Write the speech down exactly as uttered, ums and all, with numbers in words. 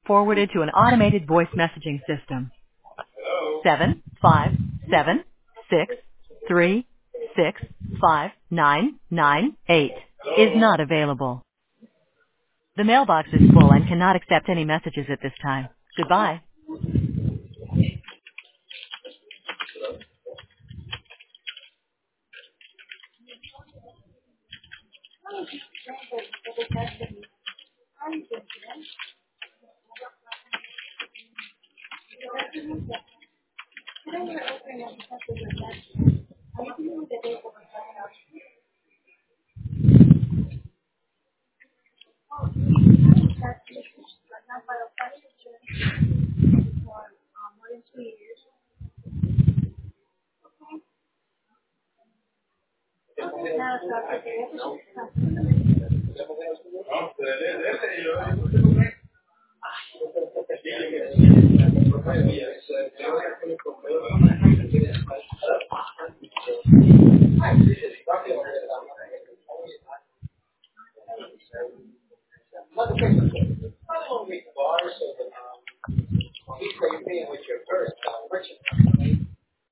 forwarded to an automated voice messaging system. Seven five seven six three six five nine nine eight is not available. The mailbox is full and cannot accept any messages at this time. Goodbye.